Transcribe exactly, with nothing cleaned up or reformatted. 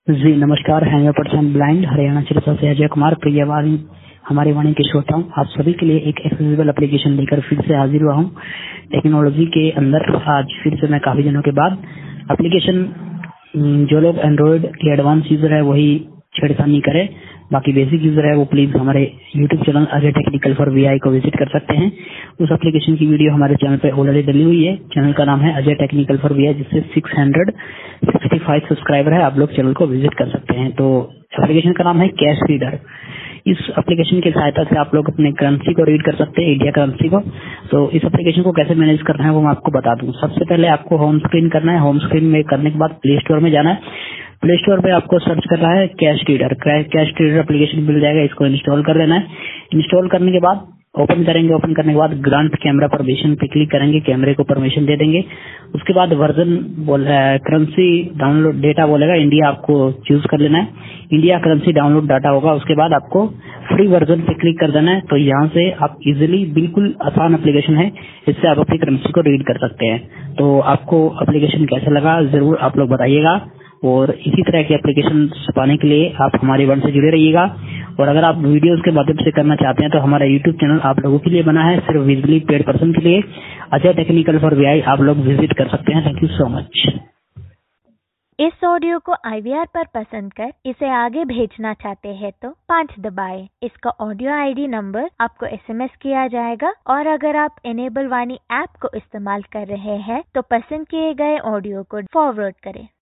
जी नमस्कार। है person blind Haryana Sirsa से अजय कुमार प्रियवाणी हमारे वाणी के श्रोता हूँ। आप सभी के लिए एक एक्सेसिबल एप्लीकेशन लेकर फिर से हाजिर हुआ हूँ टेक्नोलॉजी के अंदर। आज फिर से मैं काफी दिनों के बाद एप्लीकेशन, जो लोग एंड्रॉइड के एडवांस यूजर है वही छेड़खानी करे, बाकी बेसिक यूजर है वो प्लीज हमारे YouTube channel Ajay technical for VI को विजिट कर सकते हैं। उस एप्लीकेशन की वीडियो हमारे चैनल पे ऑलरेडी डली हुई है। चैनल का नाम है अजय टेक्निकल फॉर वीआई, जिससे छह सौ पैंसठ सब्सक्राइबर है। आप लोग चैनल को विजिट कर सकते हैं। तो एप्लीकेशन का नाम है कैश रीडर। इस एप्लीकेशन की सहायता से आप लोग अपने करेंसी को रीड कर सकते हैं, इंडिया करेंसी को। तो इस एप्लीकेशन को कैसे मैनेज करना है वो मैं आपको बता दूं। सबसे पहले आपको होम स्क्रीन करना है। होम स्क्रीन में करने के बाद प्ले स्टोर में जाना है। प्ले स्टोर पे आपको सर्च करना है cash reader. Cash reader application मिल जाएगा, इसको इंस्टॉल कर लेना है। इंस्टॉल करने के बाद ओपन करेंगे। ओपन करने के बाद ग्रांट कैमरा परमिशन पे क्लिक करेंगे, कैमरे को परमिशन दे देंगे। उसके बाद वर्जन बोल करेंसी डाउनलोड डेटा बोलेगा, इंडिया आपको चूज कर लेना है। इंडिया करेंसी डाउनलोड डाटा होगा। उसके बाद आपको फ्री वर्जन पे क्लिक कर देना है। तो यहाँ से आप इजिली, बिल्कुल आसान एप्लीकेशन है, इससे आप अपनी करेंसी को रीड कर सकते हैं। तो आपको एप्लीकेशन कैसा लगा जरूर आप लोग बताइएगा। और इसी तरह के एप्लीकेशन पाने के लिए आप हमारे वन से जुड़े रहिएगा। और अगर आप वीडियोस के माध्यम से करना चाहते हैं तो हमारा यूट्यूब चैनल आप लोगों के लिए बना है, सिर्फ विजिबली पेड पर्सन के लिए। अजय टेक्निकल फॉर वीआई आप लोग विजिट कर सकते हैं। Thank you so much. इस ऑडियो को आईवीआर पर पसंद कर इसे आगे भेजना चाहते हैं तो पाँच दबाएं। इसका ऑडियो आईडी नंबर आपको एसएमएस किया जाएगा। और अगर आप एनेबल वाणी ऐप को इस्तेमाल कर रहे हैं तो पसंद किए गए ऑडियो को फॉरवर्ड करें।